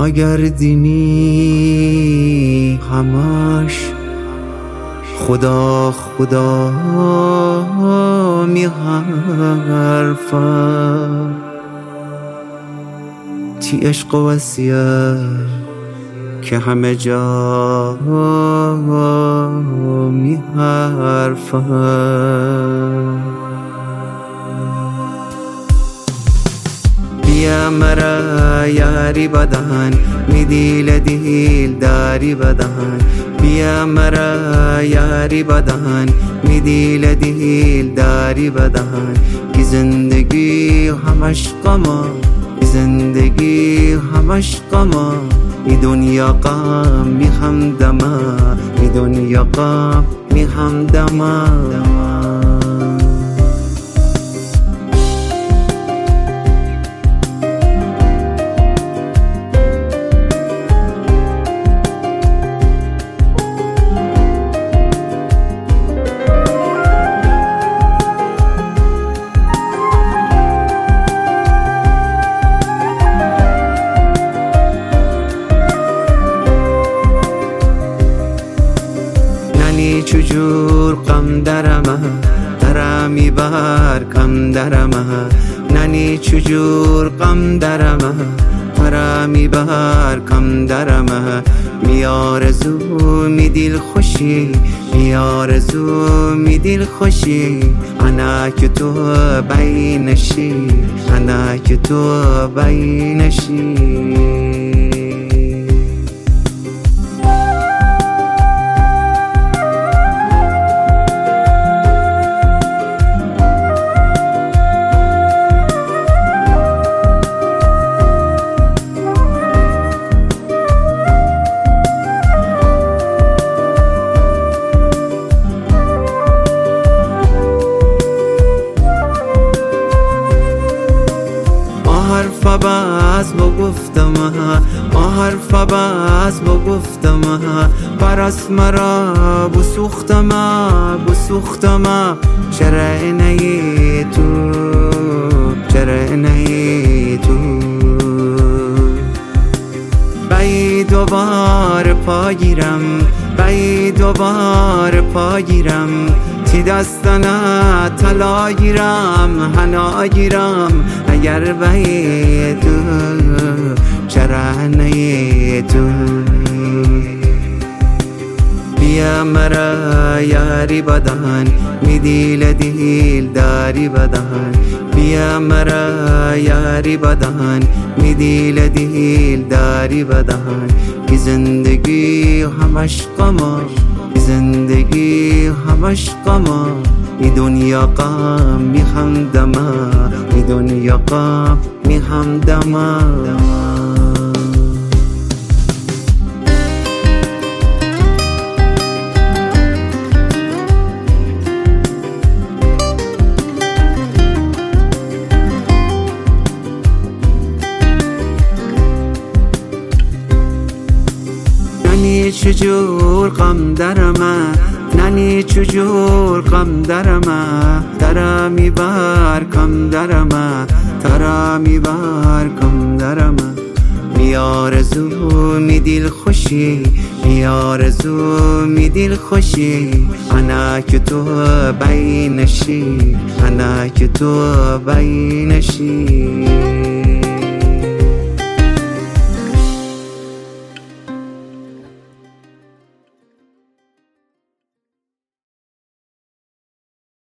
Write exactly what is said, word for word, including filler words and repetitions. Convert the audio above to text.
نگردینی همش خدا خدا می حرفم تی عشق و وصیت که همه جا می حرفم بیا مرا یاری بدن می دیل دیل داری بدن بیا مرا یاری بدن می دیل دیل داری بدن کی زندگی همش غما زندگی همش غما ای دنیا غم می همدما ای دنیا غم می همدما چجور غم درمه درمی بر کم درمه ننی چجور غم درمه درمی بر کم درمه می آرزو می دل خوشی می آرزو می دل خوشی انا که تو بینشی انا که تو بینشی حرف باز بگفتم آ حرف باز بگفتم پرست مرا بسوختم بسوختم چرا نی تو چرا نی تو بی دوباره پاگیرم بی دوباره پاگیرم تی دستنا طلا گیرم حنا گیرم اگر بی تو چرا نی تو بیا مرا یاری بدن می دیل دیل داری بدن بیا مرا یاری بدن می دیل دیل داری بدن کی زندگی همش غما زندگی همش غما ای دنیا غم می همدما ای دنیا غم می همدما ننی چجور غم درمه ننی چجور غم درمه درمی بر کم درمه درمی بر کم درمه می آرزو می دل خوشی می آرزو می دل خوشی انا که تو بینشی انا که تو بینشی